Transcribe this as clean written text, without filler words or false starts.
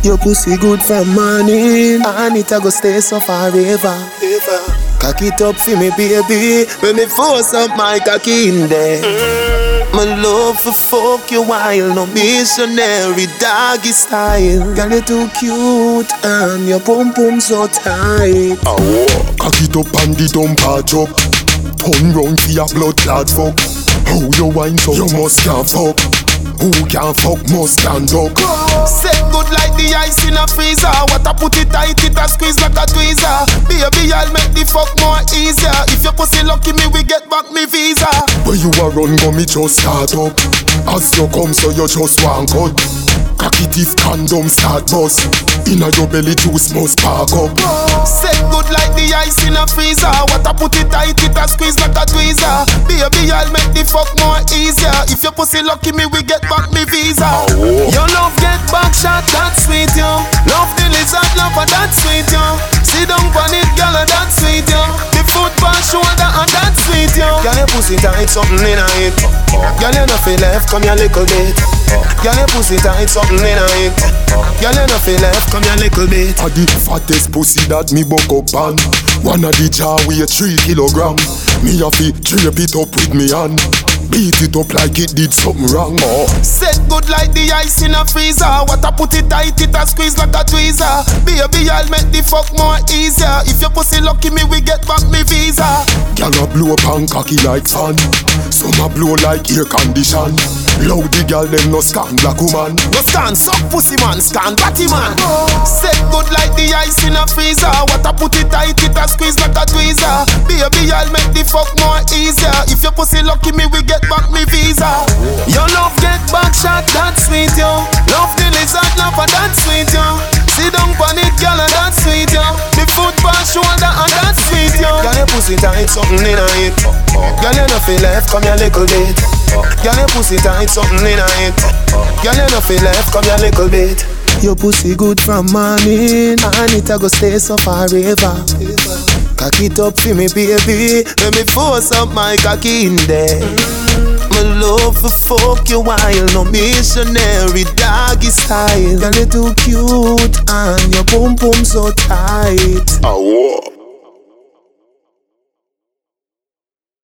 Your pussy good from morning, and it a go stay so forever. Cock it up for me, baby. When me force up my cocky in there. My love for fuck you while no missionary doggy style. Girl, you too cute and your pum pum so tight. Cock it up and the dump patch up. Turn round for your blood clot fuck. How you wine so you must can't fuck. Who can fuck must stand up. Set good like the ice in a freezer. What I put it tight, it a squeeze like a tweezer. Baby, I'll make the fuck more easier. If your pussy lucky me, we get back me visa. Where you a run, go me just start up. As you come, so you just want cut. Cocky teeth condom start bust. Inna your belly juice must spark up. Set good like the ice in a freezer. What I put it tight, it a squeeze like a tweezer. Baby, I'll make the fuck more easier. If your pussy lucky me, we get back me visa. Your love get back shot, that's sweet, yo. Love the lizard, love and that's sweet, yo. Sit down on it, girl, and that's sweet, yo. The foot on shoulder and that's sweet, yo. Girl, your pussy tight, something in it. Girl, you no feel left, come here little bit. Girl, your pussy tight, something in it. Girl, you no feel left, come here little bit. A the fattest pussy that me buck up on. One of the jar weigh 3 kilogram. Me have to drape it up with me hand. Beat it up like it did something wrong. Set good like the ice in a freezer. What I put it tight, it a squeeze like a tweezer. Baby, I'll make the fuck more easier. If your pussy lucky me, we get back me visa. Girl a blow up and cocky like fan. Some a blow like air condition. Loud the girl them no scan black woman. No scan suck pussy man, scan batty man. Set good like the ice in a freezer. What I put it tight, it a squeeze like a tweezer. Baby, I'll make the fuck more easier. If your pussy lucky me, we get back me visa. Your love get back shot, that's sweet, yo. Love the lizard, love and that's sweet, yo. Sit down on it, girl, and that's sweet, yo. The foot on shoulder and that's sweet, yo. Girl, your pussy tight, something in it. Girl, you no feel left, come here little bit. Girl, your pussy tight, something in it. Girl, you no feel left, come here little bit. Your pussy good from morning, and it a go stay so forever. Cock it up for me, baby. Let me force up my cocky in there. My love for fuck you while no missionary doggy style. Girl, you too cute and your pum pum so tight.